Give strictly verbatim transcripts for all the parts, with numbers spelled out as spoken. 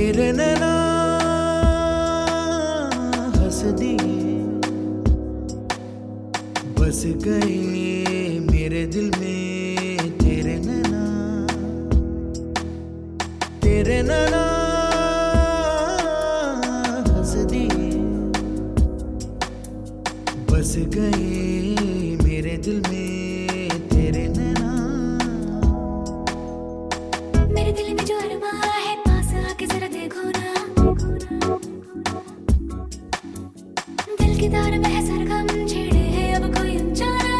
तेरे नैना हंस दिए, बस गए मेरे दिल में तेरे नैना, तेरे नैना हंस दिए, बस गए मेरे दिल में तेरे नैना। मेरे दिल में जो अरमा है पास आके जरा देखो ना, दिल की तार में है सरगम छेड़े है अब कोई अनजाना।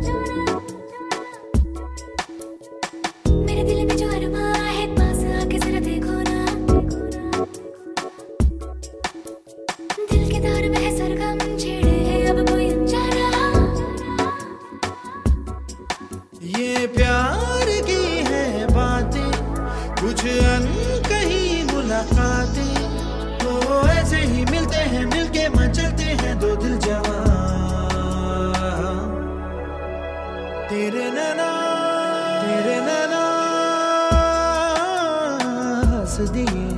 मेरे दिल में जो अरमा है पास आके जरा देखो ना, दिल की तार में है सरगम छेड़े है अब कोई अनजाना। ये प्यार की है बातें, कुछ अनकही मुलाकातें, तो ऐसे ही मिलते हैं, मिलके मचलते हैं दो दिल जवां। तेरे नैना तेरे नैना हंस दिए,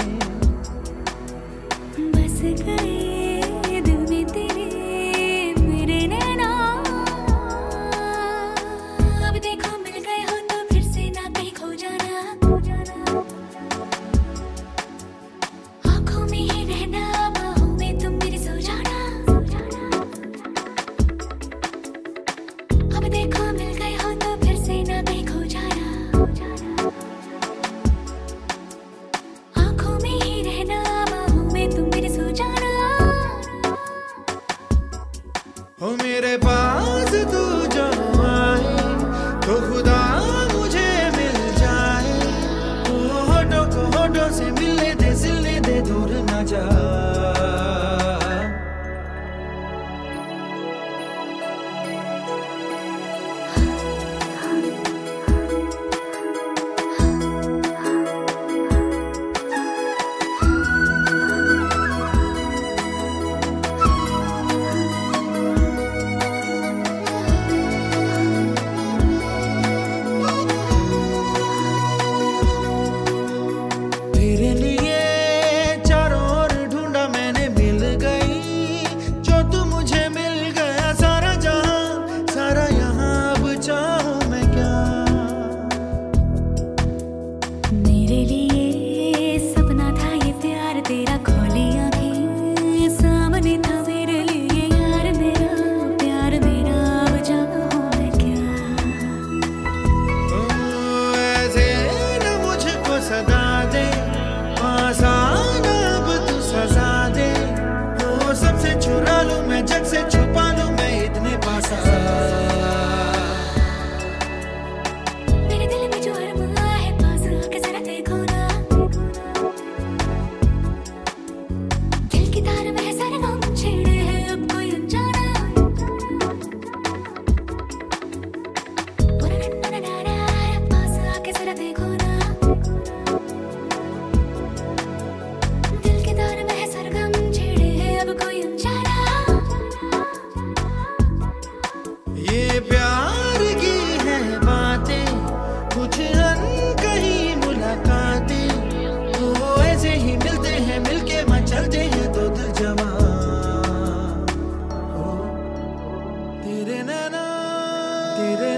बस गए दिल में तेरे मेरे नैना। अब देखो मिल गए हो तो फिर से ना कहीं खो जाना, आंखों में ही रहना, बाहों में तुम मेरी सो जाना। अब देखो मिल गए हो तो फिर से ना कहीं खो जाना, आंखों में ही रहना, बाहों में तुम मेरी सो जाना। हो मेरे पास तू जो आए तो खुदा मुझे मिल जाए, तो होठों को होठों से मिलने दे, सिलने दे, दूर न जा। तेरे लिए चारों ओर ढूंढा मैंने, मिल गई जो तू मुझे मिल गया। सारा जहां सारा यहाँ अब चाहूं मैं क्या। मेरे लिए सपना था ये प्यार तेरा, खोली आंखें सामने था मेरे लिए यार मेरा, प्यार मेरा अब चाहूं मैं क्या। ओ, ऐसे न मुझको सदा दे, आसान अब तू सजा दे, तो सबसे चुरा लूं मैं, जग से छुपा लूं मैं इतने पास आ। मेरे दिल में जो अरमा है पास आके जरा देखो ना, दिल की तार में है सरगम छेड़े है अब कोई अनजाना। ओरा ना ना ना ना, पास आके जरा देखो ना, दिल की तार में है सरगम छेड़े है अब कोई अनजाना। ये प्यार की है बातें, कुछ अनकही मुलाकातें, तो ऐसे ही मिलते हैं, मिलके मचलते हैं दो दिल जवां। हो, तेरे नैना तेरे